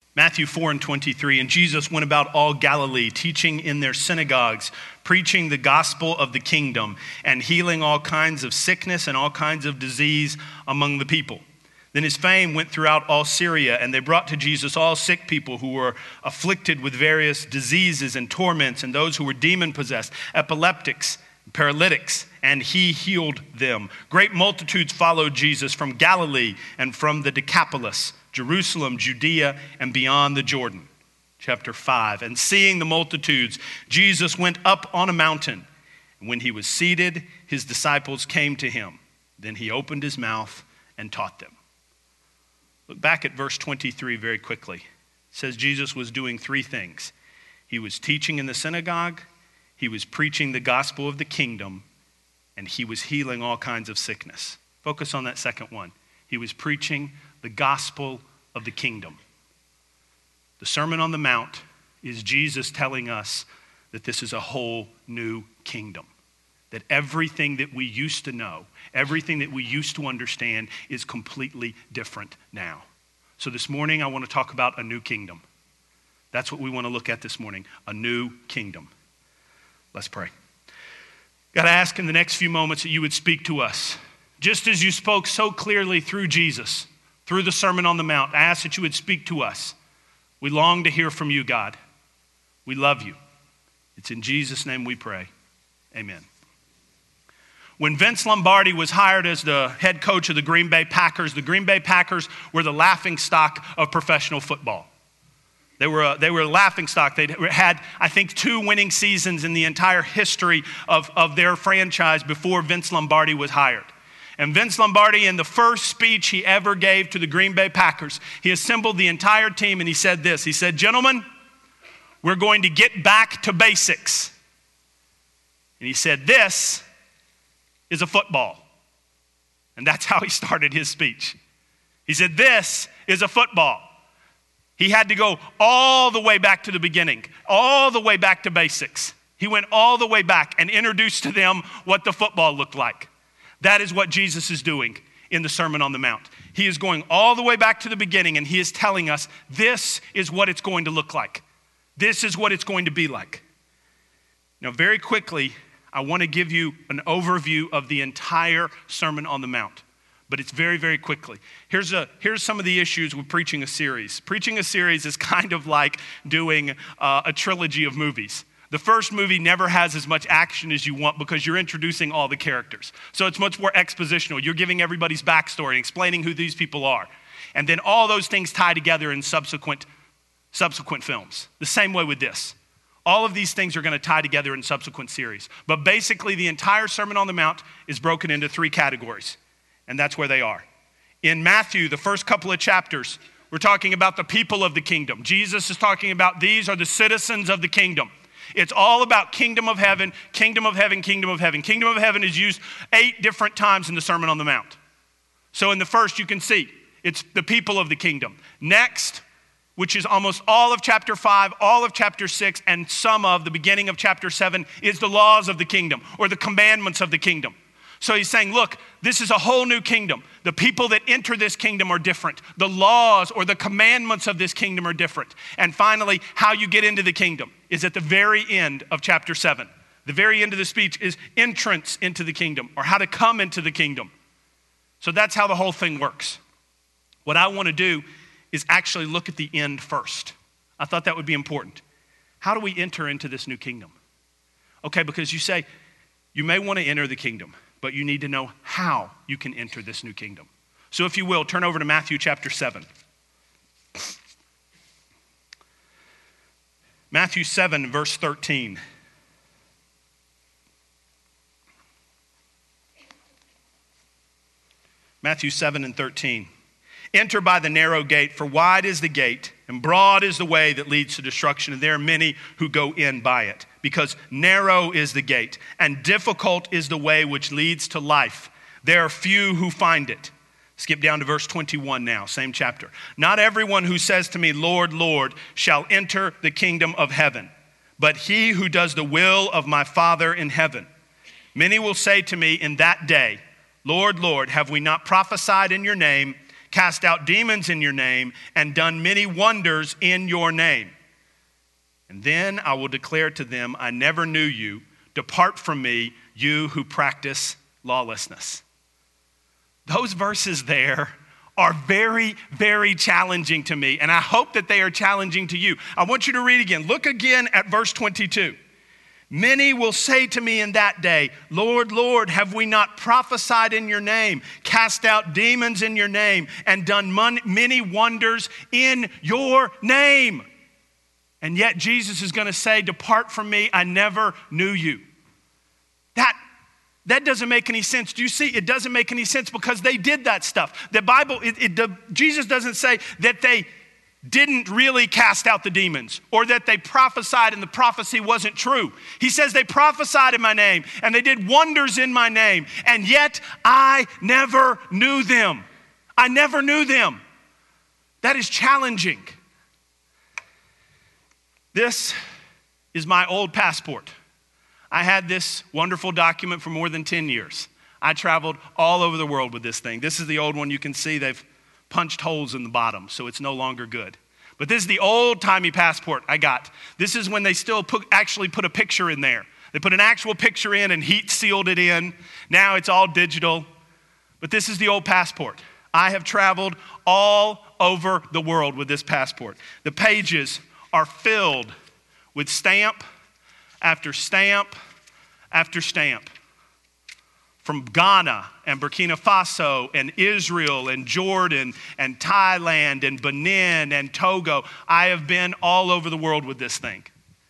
Matthew 4:23, and Jesus went about all Galilee, teaching in their synagogues, preaching the gospel of the kingdom, and healing all kinds of sickness and all kinds of disease among the people. Then his fame went throughout all Syria, and they brought to Jesus all sick people who were afflicted with various diseases and torments, and those who were demon-possessed, epileptics, paralytics, and he healed them. Great multitudes followed Jesus from Galilee and from the Decapolis, Jerusalem, Judea, and beyond the Jordan. Chapter 5, and seeing the multitudes, Jesus went up on a mountain. And when he was seated, his disciples came to him. Then he opened his mouth and taught them. Look back at verse 23 very quickly. It says Jesus was doing three things. He was teaching in the synagogue, he was preaching the gospel of the kingdom, and he was healing all kinds of sickness. Focus on that second one. He was preaching the gospel of the kingdom. The Sermon on the Mount is Jesus telling us that this is a whole new kingdom. That everything that we used to know, everything that we used to understand is completely different now. So this morning I want to talk about a new kingdom. That's what we want to look at this morning, a new kingdom. Let's pray. Got to ask in the next few moments that you would speak to us. Just as you spoke so clearly through Jesus, through the Sermon on the Mount, I ask that you would speak to us. We long to hear from you, God. We love you. It's in Jesus' name we pray. Amen. When Vince Lombardi was hired as the head coach of the Green Bay Packers were the laughingstock of professional football. They were a laughingstock. They had, I think, 2 winning seasons in the entire history of their franchise before Vince Lombardi was hired. And Vince Lombardi, in the first speech he ever gave to the Green Bay Packers, he assembled the entire team and he said this. He said, "Gentlemen, we're going to get back to basics." And he said, "This is a football." And that's how he started his speech. He said, "This is a football." He had to go all the way back to the beginning, all the way back to basics. He went all the way back and introduced to them what the football looked like. That is what Jesus is doing in the Sermon on the Mount. He is going all the way back to the beginning, and he is telling us this is what it's going to look like. This is what it's going to be like. Now, very quickly, I want to give you an overview of the entire Sermon on the Mount, but it's very, very quickly. Here's some of the issues with preaching a series. Preaching a series is kind of like doing a trilogy of movies. The first movie never has as much action as you want because you're introducing all the characters. So it's much more expositional. You're giving everybody's backstory and explaining who these people are. And then all those things tie together in subsequent films. The same way with this. All of these things are going to tie together in subsequent series. But basically, the entire Sermon on the Mount is broken into 3 categories. And that's where they are. In Matthew, the first couple of chapters, we're talking about the people of the kingdom. Jesus is talking about these are the citizens of the kingdom. It's all about kingdom of heaven, kingdom of heaven, kingdom of heaven. Kingdom of heaven is used 8 different times in the Sermon on the Mount. So in the first, you can see it's the people of the kingdom. Next, which is almost all of chapter 5, all of chapter 6, and some of the beginning of chapter 7, is the laws of the kingdom or the commandments of the kingdom. So he's saying, look, this is a whole new kingdom. The people that enter this kingdom are different. The laws or the commandments of this kingdom are different. And finally, how you get into the kingdom is at the very end of chapter 7. The very end of the speech is entrance into the kingdom or how to come into the kingdom. So that's how the whole thing works. What I want to do is actually look at the end first. I thought that would be important. How do we enter into this new kingdom? Okay, because you say, you may want to enter the kingdom, but you need to know how you can enter this new kingdom. So if you will, turn over to Matthew chapter 7. Matthew 7, verse 13. Matthew 7 and 13. Enter by the narrow gate, for wide is the gate, and broad is the way that leads to destruction, and there are many who go in by it. Because narrow is the gate, and difficult is the way which leads to life. There are few who find it. Skip down to verse 21 now, same chapter. Not everyone who says to me, Lord, Lord, shall enter the kingdom of heaven, but he who does the will of my Father in heaven. Many will say to me in that day, Lord, Lord, have we not prophesied in your name, cast out demons in your name, and done many wonders in your name. And then I will declare to them, I never knew you. Depart from me, you who practice lawlessness. Those verses there are very, very challenging to me, and I hope that they are challenging to you. I want you to read again. Look again at verse 22. Many will say to me in that day, Lord, Lord, have we not prophesied in your name, cast out demons in your name, and done many wonders in your name? And yet Jesus is going to say, depart from me, I never knew you. That doesn't make any sense. Do you see? It doesn't make any sense because they did that stuff. The Bible, Jesus doesn't say that they didn't really cast out the demons or that they prophesied and the prophecy wasn't true. He says they prophesied in my name and they did wonders in my name, and yet I never knew them. I never knew them. That is challenging. This is my old passport. I had this wonderful document for more than 10 years. I traveled all over the world with this thing. This is the old one. You can see they've punched holes in the bottom, so it's no longer good. But this is the old-timey passport I got. This is when they still actually put a picture in there. They put an actual picture in and heat sealed it in. Now it's all digital. But this is the old passport. I have traveled all over the world with this passport. The pages are filled with stamp after stamp after stamp. From Ghana and Burkina Faso and Israel and Jordan and Thailand and Benin and Togo. I have been all over the world with this thing.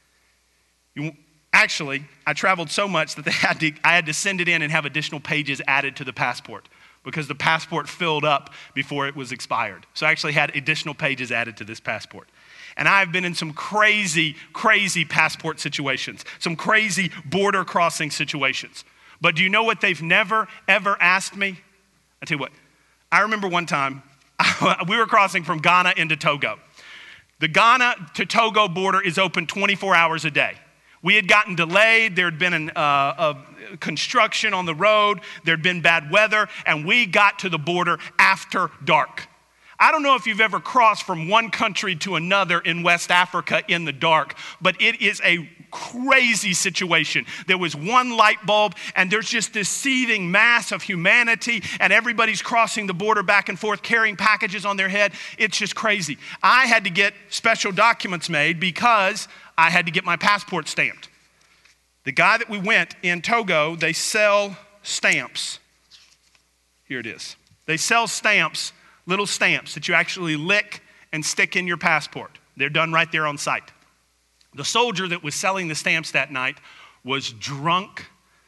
Actually, I traveled so much that I had to send it in and have additional pages added to the passport because the passport filled up before it was expired. So I actually had additional pages added to this passport. And I've been in some crazy, crazy passport situations, some crazy border crossing situations. But do you know what they've never, ever asked me? I tell you what, I remember one time, we were crossing from Ghana into Togo. The Ghana to Togo border is open 24 hours a day. We had gotten delayed. There had been a construction on the road. There had been bad weather, and we got to the border after dark. I don't know if you've ever crossed from one country to another in West Africa in the dark, but it is a crazy situation. There was one light bulb, and there's just this seething mass of humanity, and everybody's crossing the border back and forth, carrying packages on their head. It's just crazy. I had to get special documents made because I had to get my passport stamped. The guy that we went in Togo, they sell stamps. Here it is. They sell stamps, little stamps that you actually lick and stick in your passport. They're done right there on site. The soldier that was selling the stamps that night was drunk.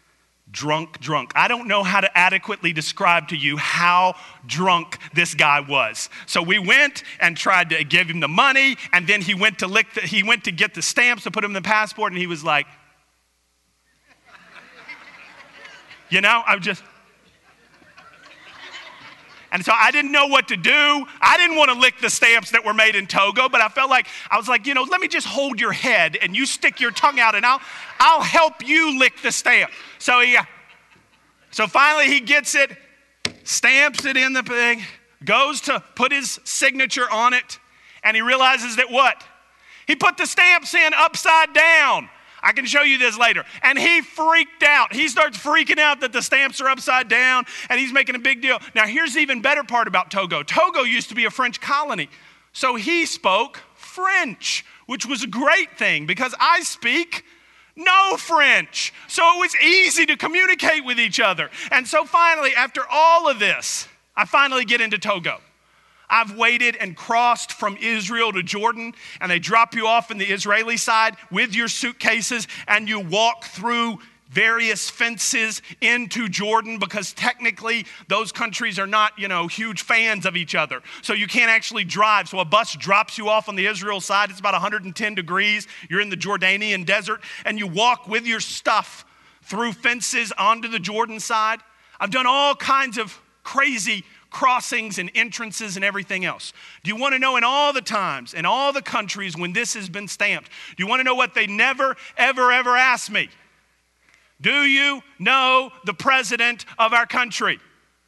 I don't know how to adequately describe to you how drunk this guy was. So we went and tried to give him the money, and then he went to get the stamps to put him in the passport, and he was like, And so I didn't know what to do. I didn't want to lick the stamps that were made in Togo, but I was like, let me just hold your head and you stick your tongue out and I'll help you lick the stamp. So finally he gets it, stamps it in the thing, goes to put his signature on it, and he realizes that what? He put the stamps in upside down. I can show you this later. And he freaked out. He starts freaking out that the stamps are upside down, and he's making a big deal. Now, here's the even better part about Togo. Togo used to be a French colony, so he spoke French, which was a great thing because I speak no French. So it was easy to communicate with each other. And so finally, after all of this, I finally get into Togo. I've waited and crossed from Israel to Jordan, and they drop you off in the Israeli side with your suitcases, and you walk through various fences into Jordan because technically those countries are not, huge fans of each other. So you can't actually drive. So a bus drops you off on the Israel side. It's about 110 degrees. You're in the Jordanian desert, and you walk with your stuff through fences onto the Jordan side. I've done all kinds of crazy crossings and entrances and everything else. Do you want to know in all the times, in all the countries when this has been stamped, do you want to know what they never, ever, ever asked me? Do you know the president of our country?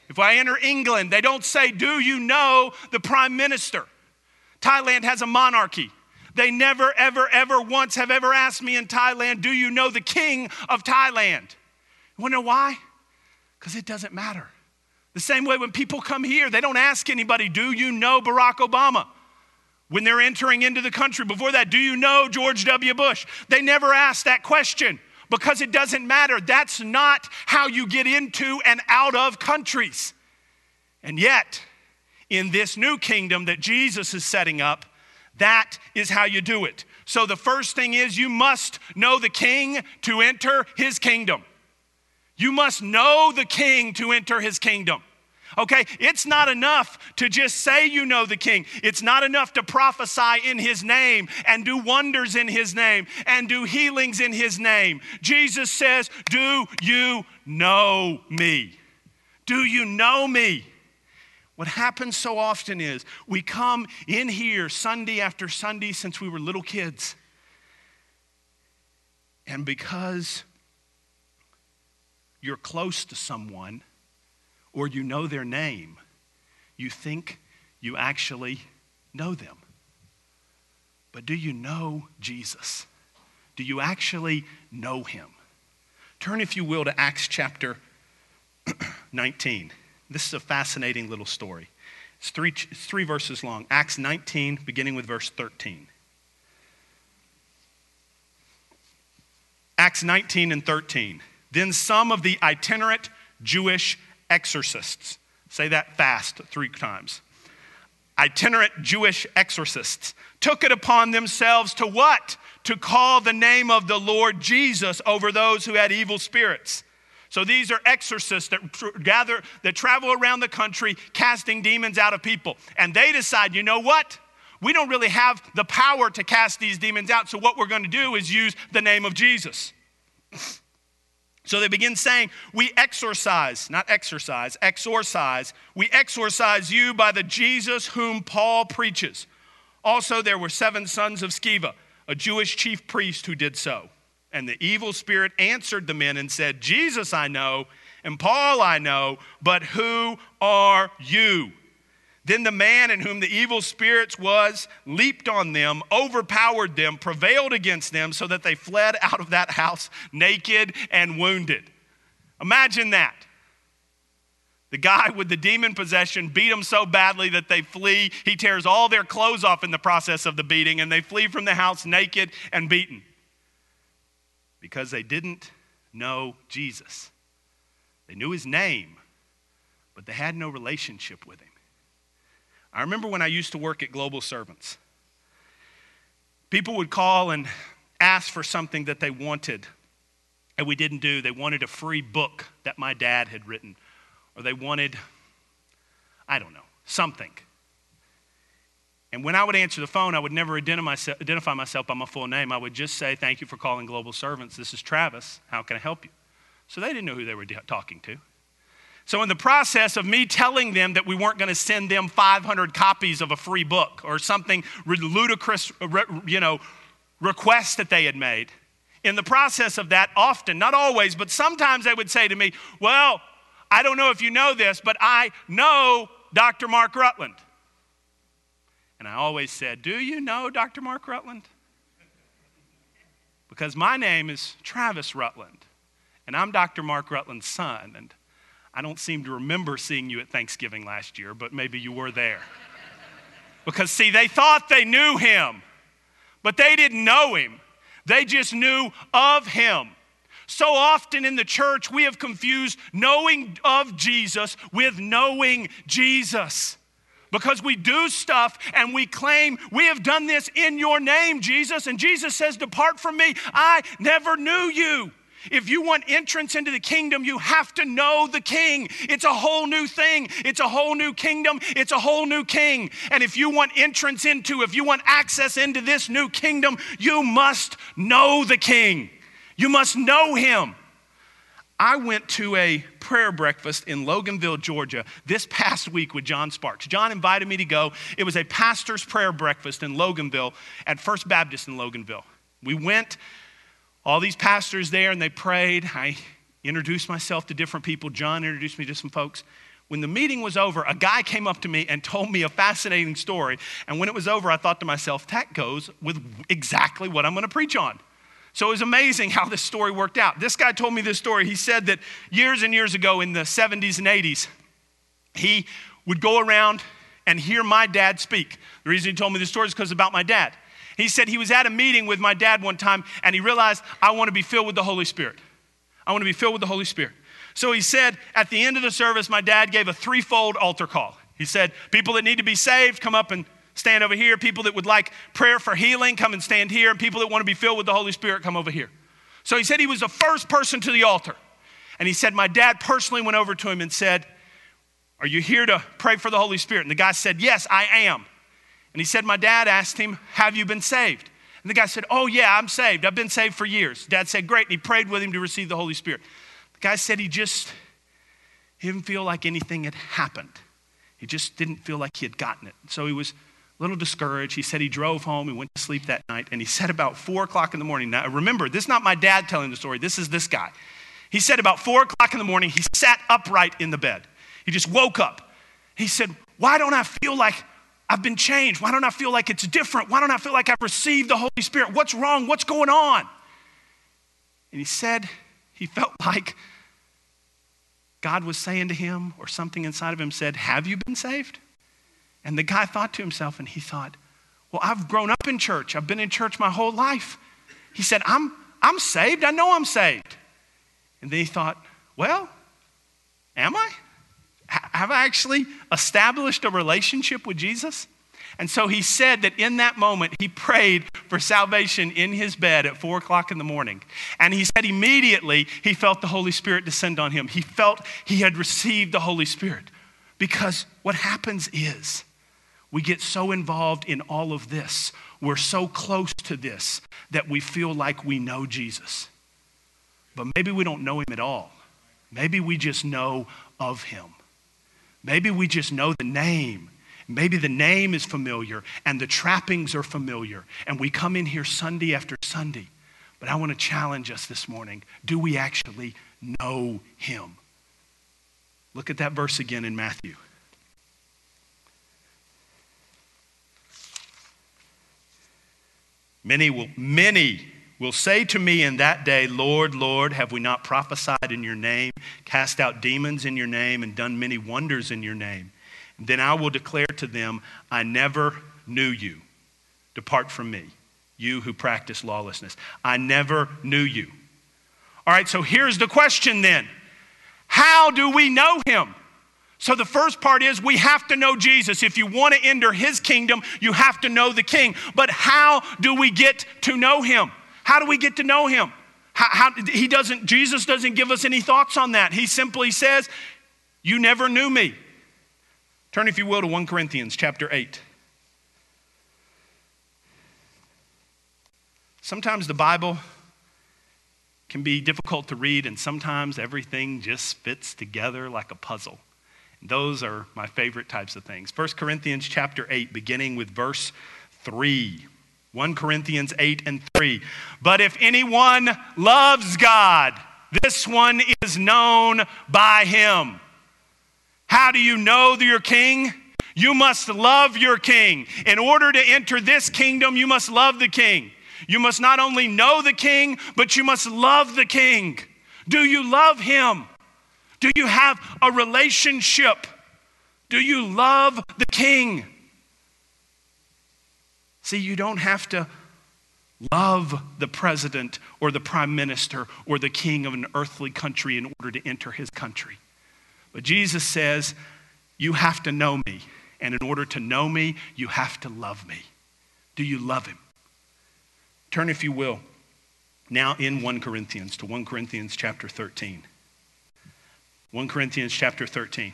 If I enter England, they don't say, do you know the prime minister? Thailand has a monarchy. They never, ever, ever once have ever asked me in Thailand, do you know the king of Thailand? You want to know why? Because it doesn't matter. The same way when people come here, they don't ask anybody, do you know Barack Obama? When they're entering into the country, before that, do you know George W. Bush? They never ask that question because it doesn't matter. That's not how you get into and out of countries. And yet, in this new kingdom that Jesus is setting up, that is how you do it. So the first thing is you must know the king to enter his kingdom. You must know the king to enter his kingdom. Okay, it's not enough to just say you know the king. It's not enough to prophesy in his name and do wonders in his name and do healings in his name. Jesus says, do you know me? Do you know me? What happens so often is we come in here Sunday after Sunday since we were little kids. And because you're close to someone or you know their name, you think you actually know them. But do you know Jesus? Do you actually know him? Turn, if you will, to Acts chapter 19. This is a fascinating little story. It's three verses long. Acts 19, beginning with verse 13. Acts 19 and 13. Then some of the itinerant Jewish exorcists, say that fast 3 times. Itinerant Jewish exorcists took it upon themselves to what? To call the name of the Lord Jesus over those who had evil spirits. So these are exorcists that travel around the country casting demons out of people. And they decide, you know what? We don't really have the power to cast these demons out, so what we're going to do is use the name of Jesus. So they begin saying, we exorcise you by the Jesus whom Paul preaches. Also there were 7 sons of Sceva, a Jewish chief priest who did so. And the evil spirit answered the men and said, Jesus I know, and Paul I know, but who are you? Then the man in whom the evil spirits was leaped on them, overpowered them, prevailed against them, so that they fled out of that house naked and wounded. Imagine that. The guy with the demon possession beat them so badly that they flee. He tears all their clothes off in the process of the beating, and they flee from the house naked and beaten. Because they didn't know Jesus. They knew his name, but they had no relationship with him. I remember when I used to work at Global Servants. People would call and ask for something that they wanted, and we didn't do. They wanted a free book that my dad had written, or they wanted, I don't know, something. And when I would answer the phone, I would never identify myself by my full name. I would just say, thank you for calling Global Servants. This is Travis. How can I help you? So they didn't know who they were talking to. So in the process of me telling them that we weren't going to send them 500 copies of a free book or something ludicrous, request that they had made, in the process of that, often, not always, but sometimes they would say to me, well, I don't know if you know this, but I know Dr. Mark Rutland. And I always said, do you know Dr. Mark Rutland? Because my name is Travis Rutland, and I'm Dr. Mark Rutland's son, and I don't seem to remember seeing you at Thanksgiving last year, but maybe you were there. Because, see, they thought they knew him, but they didn't know him. They just knew of him. So often in the church, we have confused knowing of Jesus with knowing Jesus. Because we do stuff and we claim, we have done this in your name, Jesus. And Jesus says, depart from me, I never knew you. If you want entrance into the kingdom, you have to know the king. It's a whole new thing. It's a whole new kingdom. It's a whole new king. And if you want if you want access into this new kingdom, you must know the king. You must know him. I went to a prayer breakfast in Loganville, Georgia this past week with John Sparks. John invited me to go. It was a pastor's prayer breakfast in Loganville at First Baptist in Loganville. We went, all these pastors there, and they prayed. I introduced myself to different people. John introduced me to some folks. When the meeting was over, a guy came up to me and told me a fascinating story. And when it was over, I thought to myself, that goes with exactly what I'm going to preach on. So it was amazing how this story worked out. This guy told me this story. He said that years and years ago in the 70s and 80s, he would go around and hear my dad speak. The reason he told me this story is because about my dad. He said he was at a meeting with my dad one time and he realized, I want to be filled with the Holy Spirit. I want to be filled with the Holy Spirit. So he said at the end of the service, my dad gave a threefold altar call. He said, people that need to be saved, come up and stand over here. People that would like prayer for healing, come and stand here. And people that want to be filled with the Holy Spirit, come over here. So he said he was the first person to the altar. And he said, my dad personally went over to him and said, are you here to pray for the Holy Spirit? And the guy said, yes, I am. And he said, my dad asked him, have you been saved? And the guy said, oh yeah, I'm saved. I've been saved for years. Dad said, great. And he prayed with him to receive the Holy Spirit. The guy said he didn't feel like anything had happened. He just didn't feel like he had gotten it. So he was a little discouraged. He said he drove home. He went to sleep that night. And he said about 4 o'clock in the morning. Now remember, this is not my dad telling the story. This is this guy. He said about 4 o'clock in the morning, he sat upright in the bed. He just woke up. He said, why don't I feel like I've been changed? Why don't I feel like it's different? Why don't I feel like I've received the Holy Spirit? What's wrong? What's going on? And he said he felt like God was saying to him, or something inside of him said, have you been saved? And the guy thought to himself, and he thought, well, I've grown up in church. I've been in church my whole life. He said, I'm saved. I know I'm saved. And then he thought, well, am I? Have I actually established a relationship with Jesus? And so he said that in that moment, he prayed for salvation in his bed at 4 o'clock in the morning. And he said immediately he felt the Holy Spirit descend on him. He felt he had received the Holy Spirit. Because what happens is we get so involved in all of this. We're so close to this that we feel like we know Jesus. But maybe we don't know him at all. Maybe we just know of him. Maybe we just know the name. Maybe the name is familiar and the trappings are familiar. And we come in here Sunday after Sunday. But I want to challenge us this morning. Do we actually know him? Look at that verse again in Matthew. Many will say to me in that day, Lord, Lord, have we not prophesied in your name, cast out demons in your name, and done many wonders in your name? And then I will declare to them, I never knew you. Depart from me, you who practice lawlessness. I never knew you. All right, so here's the question then. How do we know him? So the first part is we have to know Jesus. If you want to enter his kingdom, you have to know the king. But how do we get to know him? How do we get to know him? Jesus doesn't give us any thoughts on that. He simply says, you never knew me. Turn, if you will, to 1 Corinthians chapter 8. Sometimes the Bible can be difficult to read, and sometimes everything just fits together like a puzzle. And those are my favorite types of things. 1 Corinthians chapter 8, beginning with verse 3. 1 Corinthians 8 and 3. But if anyone loves God, this one is known by him. How do you know your king? You must love your king. In order to enter this kingdom, you must love the king. You must not only know the king, but you must love the king. Do you love him? Do you have a relationship? Do you love the king? See, you don't have to love the president or the prime minister or the king of an earthly country in order to enter his country. But Jesus says, you have to know me. And in order to know me, you have to love me. Do you love him? Turn, if you will, now in 1 Corinthians to 1 Corinthians chapter 13. 1 Corinthians chapter 13.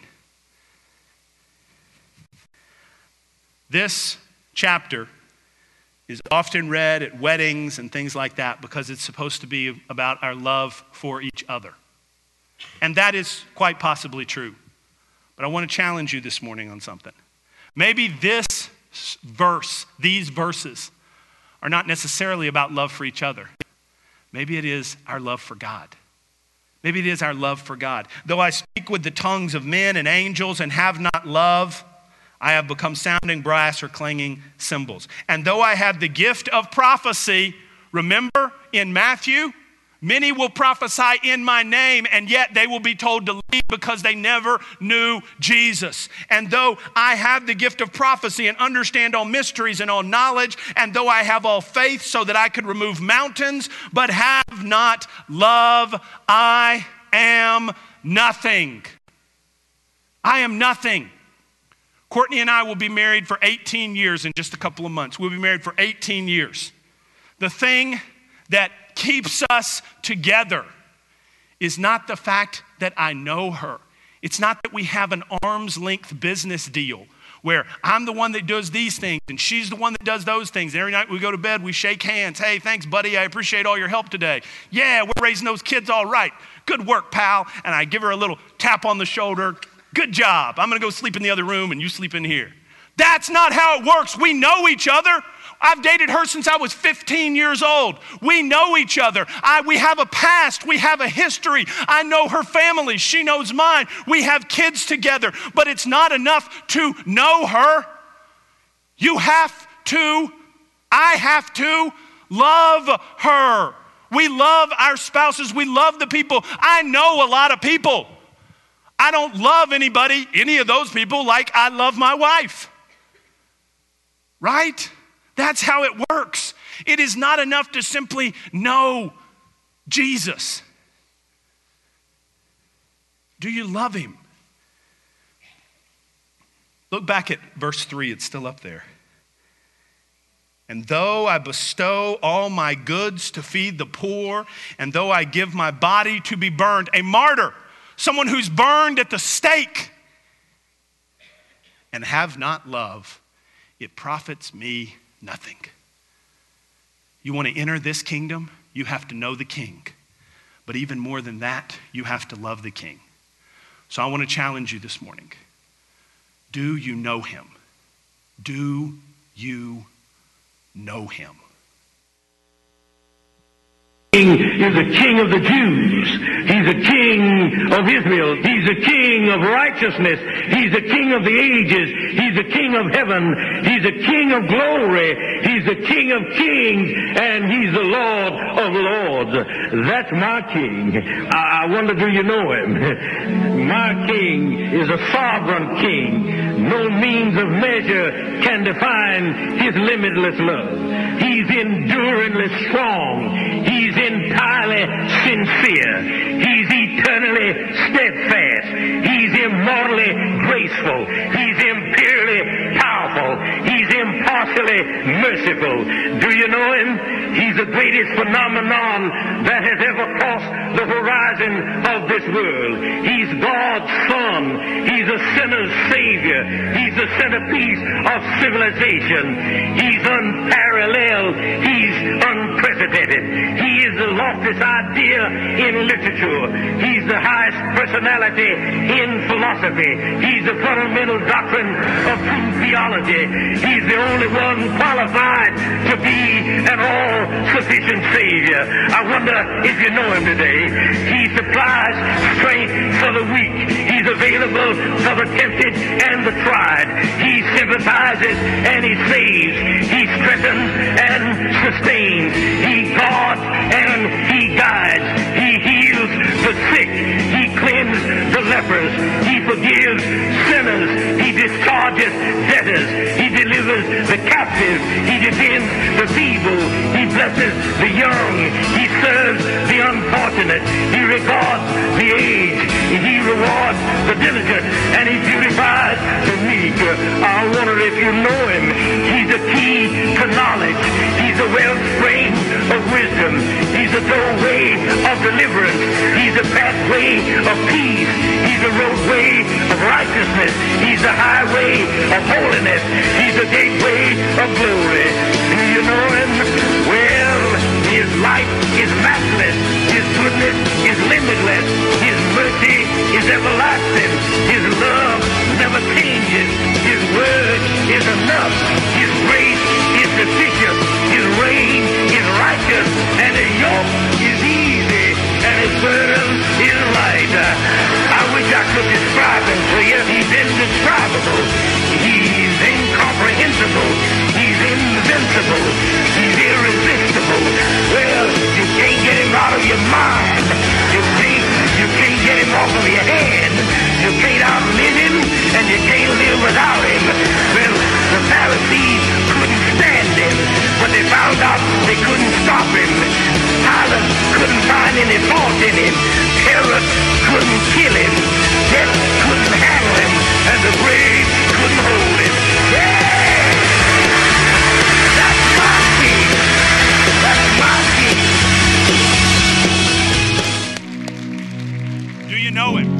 This chapter is often read at weddings and things like that because it's supposed to be about our love for each other. And that is quite possibly true. But I want to challenge you this morning on something. Maybe this verse, these verses, are not necessarily about love for each other. Maybe it is our love for God. Maybe it is our love for God. Though I speak with the tongues of men and angels and have not love, I have become sounding brass or clanging cymbals. And though I have the gift of prophecy, remember in Matthew, many will prophesy in my name, and yet they will be told to leave because they never knew Jesus. And though I have the gift of prophecy and understand all mysteries and all knowledge, and though I have all faith so that I could remove mountains, but have not love, I am nothing. I am nothing. Courtney and I will be married for 18 years in just a couple of months. We'll be married for 18 years. The thing that keeps us together is not the fact that I know her. It's not that we have an arm's length business deal where I'm the one that does these things and she's the one that does those things. Every night we go to bed, we shake hands. Hey, thanks, buddy. I appreciate all your help today. Yeah, we're raising those kids all right. Good work, pal. And I give her a little tap on the shoulder. Good job. I'm going to go sleep in the other room and you sleep in here. That's not how it works. We know each other. I've dated her since I was 15 years old. We know each other. We have a past. We have a history. I know her family. She knows mine. We have kids together. But it's not enough to know her. I have to love her. We love our spouses. We love the people. I know a lot of people. I don't love any of those people like I love my wife. Right? That's how it works. It is not enough to simply know Jesus. Do you love him? Look back at verse 3. It's still up there. And though I bestow all my goods to feed the poor, and though I give my body to be burned, a martyr, someone who's burned at the stake, and have not love, it profits me nothing. You want to enter this kingdom, you have to know the king. But even more than that, you have to love the king. So I want to challenge you this morning. Do you know him? Do you know him? Is the king of the Jews. He's the king of Israel. He's the king of righteousness. He's the king of the ages. He's the king of heaven. He's the king of glory. He's the king of kings. And he's the Lord of lords. That's my king. I wonder, do you know him? My king is a sovereign king. No means of measure can define his limitless love. He's enduringly strong. He's entirely sincere. He's eternally steadfast. He's immortally graceful. He's imperially powerful. He's impartially merciful. Do you know him? He's the greatest phenomenon that has ever crossed the horizon of this world. He's God's Son. He's a sinner's Savior. He's the centerpiece of civilization. He's unparalleled. He's unprecedented. He is the loftiest idea in literature. He's the highest personality in philosophy. He's the fundamental doctrine of true theology. He's the only one qualified to be an all-sufficient Savior. I wonder if you know him today. He supplies strength for the weak. He's available for the tempted and the tried. He sympathizes and he saves. He strengthens and sustains. He guards and he guides. He heals the sick. He cleanses the lepers. He forgives sinners. He discharges debtors. He delivers the captive. He defends the feeble. He blesses the young. He serves the unfortunate. He regards the aged. He rewards the diligent. And he beautifies the meek. I wonder if you know him. He's the key to knowledge. He's the wellspring of wisdom. He's the doorway of deliverance. He's the pathway of peace. He's the roadway of righteousness. He's the highway of holiness. He's the gateway of glory. Do you know him? Well, his life is matchless. His goodness is limitless. His mercy is everlasting. His love never changes. His word is enough. His grace is sufficient. His reign is righteous. And his yoke is easy. And his world is light. I wish I could describe him to you. He's indescribable. He's incomprehensible. He's invincible. He's irresistible. Well, you can't get him out of your mind. You can't get him off of your head. You can't outlive him, and you can't live without him. Well, the Pharisees couldn't stand him, but they found out they couldn't stop him. Pilate couldn't find any fault in him. Herod couldn't kill him. Death couldn't handle him, and the grave couldn't hold him. Yeah! That's my king. That's my king. Do you know him?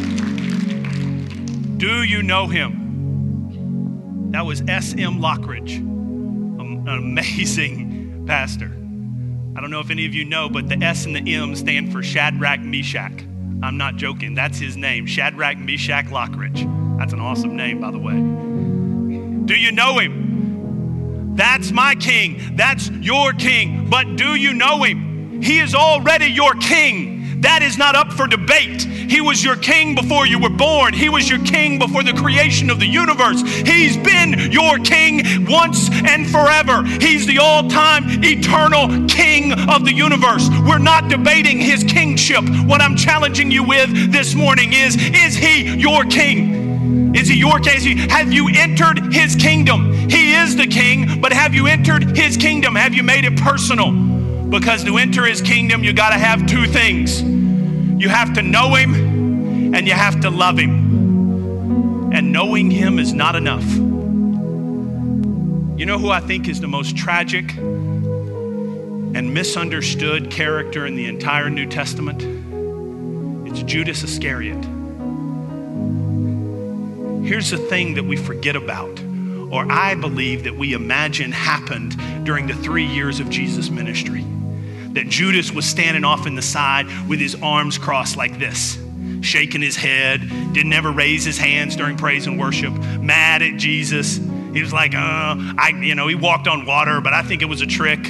Do you know him? That was S.M. Lockridge, an amazing pastor. I don't know if any of you know, but the S and the M stand for Shadrach, Meshach. I'm not joking. That's his name, Shadrach, Meshach, Lockridge. That's an awesome name, by the way. Do you know him? That's my king. That's your king. But do you know him? He is already your king. That is not up for debate. He was your king before you were born. He was your king before the creation of the universe. He's been your king once and forever. He's the all-time eternal king of the universe. We're not debating his kingship. What I'm challenging you with this morning is he your king? Is he your king? Have you entered his kingdom? He is the king, but have you entered his kingdom? Have you made it personal? Because to enter his kingdom, you got to have two things. You have to know him and you have to love him. And knowing him is not enough. You know who I think is the most tragic and misunderstood character in the entire New Testament? It's Judas Iscariot. Here's the thing that we forget about, or I believe that we imagine happened during the 3 years of Jesus' ministry. That Judas was standing off in the side with his arms crossed like this, shaking his head, didn't ever raise his hands during praise and worship, mad at Jesus. He was like, he walked on water, but I think it was a trick.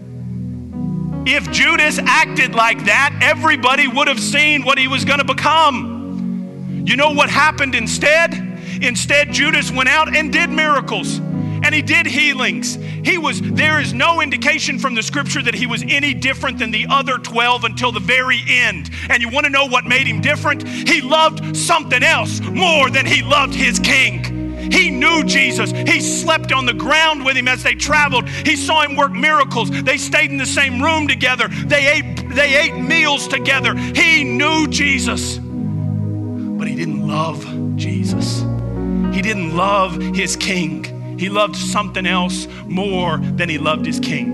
If Judas acted like that, everybody would have seen what he was going to become. You know what happened instead? Instead, Judas went out and did miracles. And he did healings. There is no indication from the scripture that he was any different than the other 12 until the very end. And you want to know what made him different? He loved something else more than he loved his king. He knew Jesus. He slept on the ground with him as they traveled. He saw him work miracles. They stayed in the same room together. They ate meals together. He knew Jesus. But he didn't love Jesus. He didn't love his king. He loved something else more than he loved his king.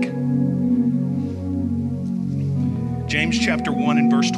James chapter 1 and verse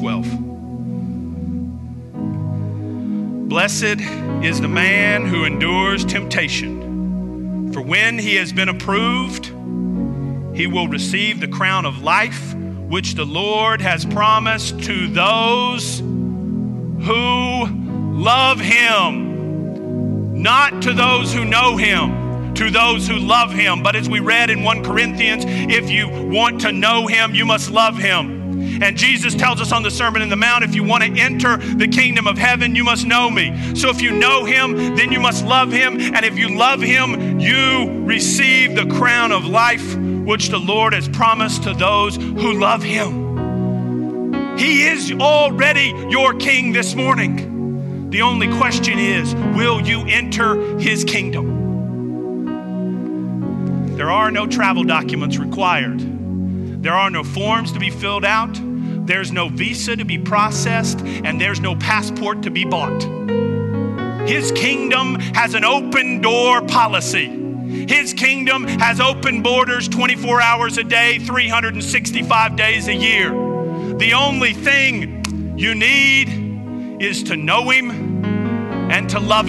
12. Blessed is the man who endures temptation, for when he has been approved, he will receive the crown of life, which the Lord has promised to those who love him, not to those who know him. To those who love him. But as we read in 1 Corinthians, if you want to know him, you must love him. And Jesus tells us on the Sermon on the Mount, if you want to enter the kingdom of heaven, you must know me. So if you know him, then you must love him. And if you love him, you receive the crown of life, which the Lord has promised to those who love him. He is already your king this morning. The only question is, will you enter his kingdom? There are no travel documents required. There are no forms to be filled out. There's no visa to be processed, and there's no passport to be bought. His kingdom has an open door policy. His kingdom has open borders 24 hours a day, 365 days a year. The only thing you need is to know him and to love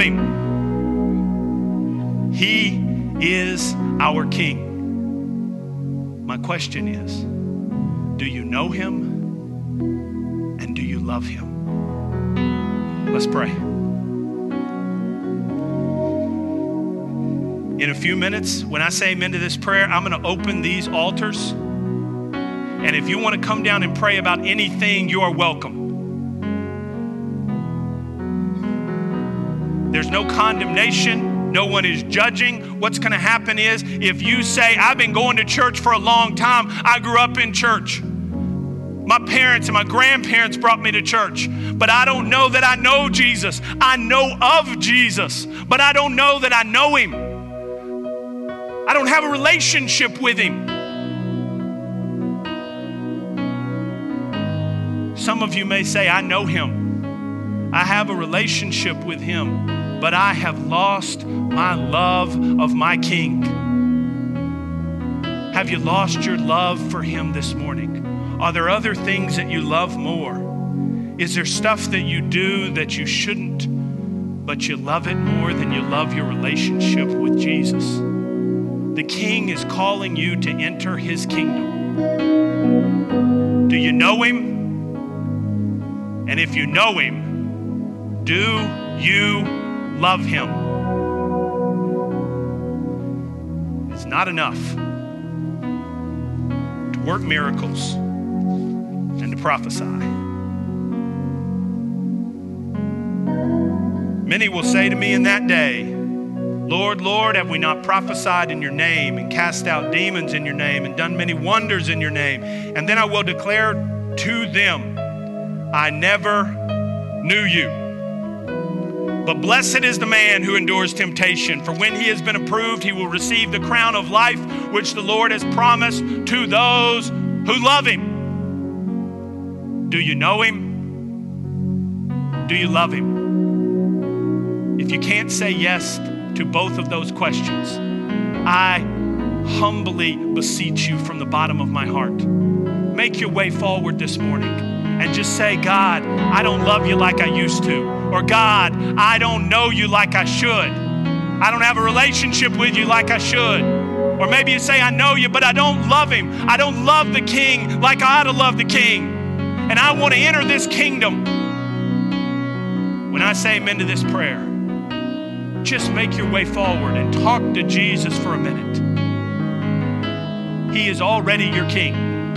him. He is our king. My question is, do you know him and do you love him? Let's pray. In a few minutes, when I say amen to this prayer, I'm going to open these altars. And if you want to come down and pray about anything, you are welcome. There's no condemnation. No one is judging. What's going to happen is if you say, I've been going to church for a long time. I grew up in church. My parents and my grandparents brought me to church, but I don't know that I know Jesus. I know of Jesus, but I don't know that I know him. I don't have a relationship with him. Some of you may say, I know him. I have a relationship with him, but I have lost my love of my King. Have you lost your love for him this morning? Are there other things that you love more? Is there stuff that you do that you shouldn't, but you love it more than you love your relationship with Jesus? The King is calling you to enter his kingdom. Do you know him? And if you know him, do you love him? It's not enough to work miracles and to prophesy. Many will say to me in that day, Lord, Lord, have we not prophesied in your name and cast out demons in your name and done many wonders in your name? And then I will declare to them, I never knew you. But blessed is the man who endures temptation, for when he has been approved, he will receive the crown of life, which the Lord has promised to those who love him. Do you know him? Do you love him? If you can't say yes to both of those questions, I humbly beseech you from the bottom of my heart, make your way forward this morning and just say, God, I don't love you like I used to. Or God, I don't know you like I should. I don't have a relationship with you like I should. Or maybe you say, I know you, but I don't love him. I don't love the King like I ought to love the King. And I want to enter this kingdom. When I say amen to this prayer, just make your way forward and talk to Jesus for a minute. He is already your King.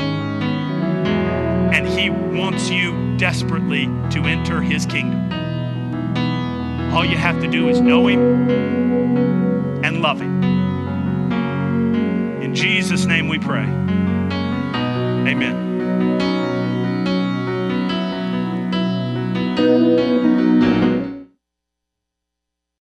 And he wants you desperately to enter his kingdom. All you have to do is know him and love him. In Jesus' name we pray. Amen.